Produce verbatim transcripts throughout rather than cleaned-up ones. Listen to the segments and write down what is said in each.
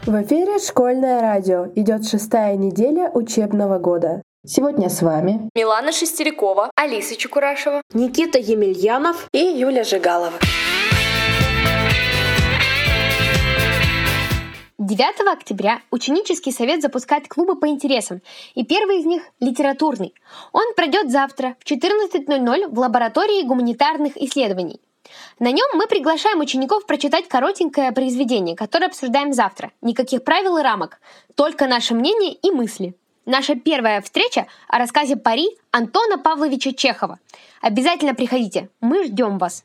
В эфире «Школьное радио». Идет шестая неделя учебного года. Сегодня с вами Милана Шестерякова, Алиса Чекурашева, Никита Емельянов и Юля Жигалова. девятого октября ученический совет запускает клубы по интересам, и первый из них – литературный. Он пройдет завтра в четырнадцать ноль ноль в лаборатории гуманитарных исследований. На нем мы приглашаем учеников прочитать коротенькое произведение, которое обсуждаем завтра. Никаких правил и рамок, только наше мнение и мысли. Наша первая встреча о рассказе «Пари» Антона Павловича Чехова. Обязательно приходите, мы ждем вас.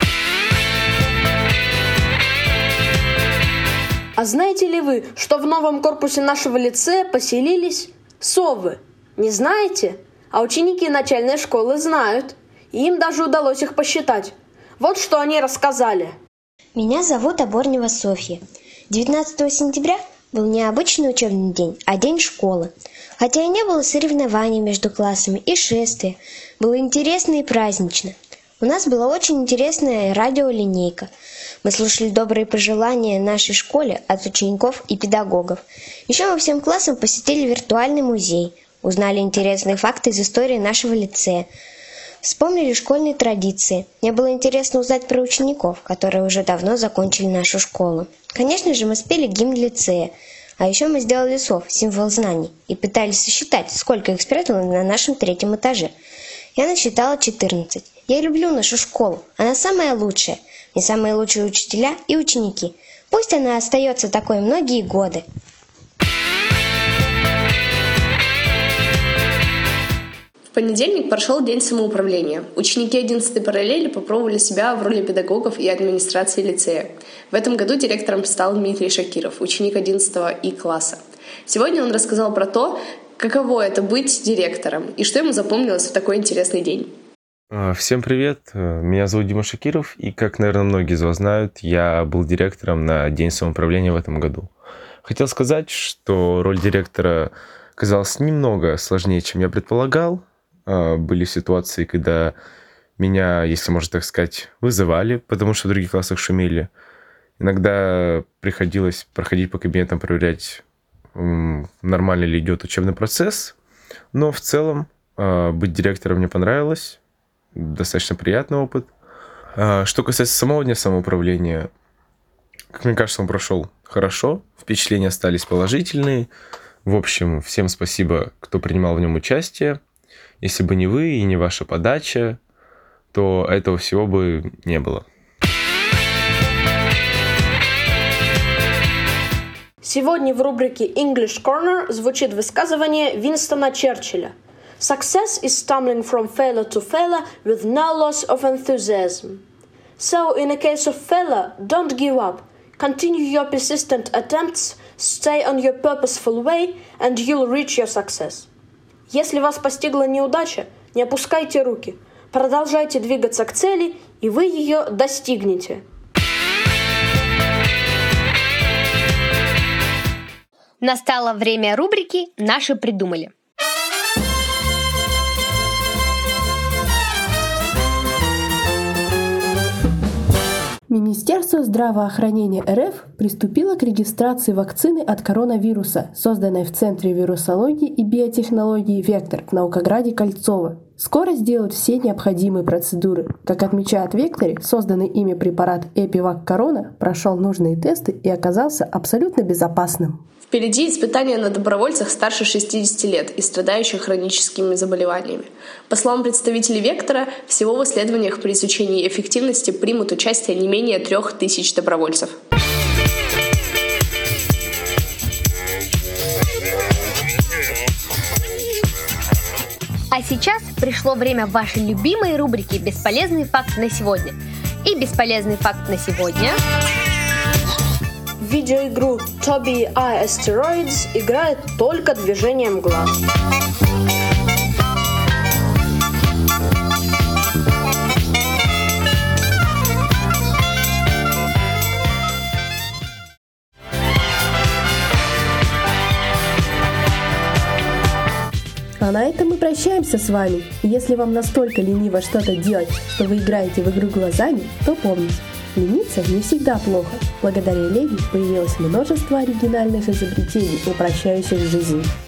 А знаете ли вы, что в новом корпусе нашего лицея поселились совы? Не знаете? А ученики начальной школы знают. И им даже удалось их посчитать. Вот что они рассказали. Меня зовут Оборнева Софья. девятнадцатого сентября был не обычный учебный день, а день школы. Хотя и не было соревнований между классами и шествия, было интересно и празднично. У нас была очень интересная радиолинейка. Мы слушали добрые пожелания нашей школе от учеников и педагогов. Еще мы всем классом посетили виртуальный музей, узнали интересные факты из истории нашего лицея, вспомнили школьные традиции. Мне было интересно узнать про учеников, которые уже давно закончили нашу школу. Конечно же, мы спели гимн лицея. А еще мы сделали сов, символ знаний, и пытались сосчитать, сколько их спрятано на нашем третьем этаже. Я насчитала четырнадцать. Я люблю нашу школу. Она самая лучшая. Мне самые лучшие учителя и ученики. Пусть она остается такой многие годы. В понедельник прошел день самоуправления. Ученики одиннадцатой параллели попробовали себя в роли педагогов и администрации лицея. В этом году директором стал Дмитрий Шакиров, ученик одиннадцатого И класса. Сегодня он рассказал про то, каково это быть директором и что ему запомнилось в такой интересный день. Всем привет, меня зовут Дима Шакиров, и, как, наверное, многие из вас знают, я был директором на День самоуправления в этом году. Хотел сказать, что роль директора казалась немного сложнее, чем я предполагал. Были ситуации, когда меня, если можно так сказать, вызывали, потому что в других классах шумели. Иногда приходилось проходить по кабинетам, проверять, нормально ли идет учебный процесс. Но в целом быть директором мне понравилось. Достаточно приятный опыт. Что касается самого дня самоуправления, как мне кажется, он прошел хорошо. Впечатления остались положительные. В общем, всем спасибо, кто принимал в нем участие. Если бы не вы и не ваша подача, то этого всего бы не было. Сегодня в рубрике English Corner звучит высказывание Винстона Черчилля. Success is stumbling from failure to failure with no loss of enthusiasm. So, in a case of failure, don't give up. Continue your persistent attempts, stay on your purposeful way, and you'll reach your success. Если вас постигла неудача, не опускайте руки. Продолжайте двигаться к цели, и вы ее достигнете. Настало время рубрики «Наши придумали». Министерство здравоохранения эр эф приступило к регистрации вакцины от коронавируса, созданной в Центре вирусологии и биотехнологии «Вектор» в Наукограде Кольцово. Скоро сделают все необходимые процедуры. Как отмечают в «Векторе», созданный ими препарат Эпивак Корона прошел нужные тесты и оказался абсолютно безопасным. Впереди испытания на добровольцах старше шестидесяти лет и страдающих хроническими заболеваниями. По словам представителей «Вектора», всего в исследованиях при изучении эффективности примут участие не менее трех тысяч добровольцев. А сейчас пришло время вашей любимой рубрики «Бесполезный факт на сегодня». И бесполезный факт на сегодня... В видеоигру Tobii Asteroids играет только движением глаз. А на этом мы прощаемся с вами. Если вам настолько лениво что-то делать, что вы играете в игру глазами, то помните, лениться не всегда плохо. Благодаря лени появилось множество оригинальных изобретений, упрощающих жизнь.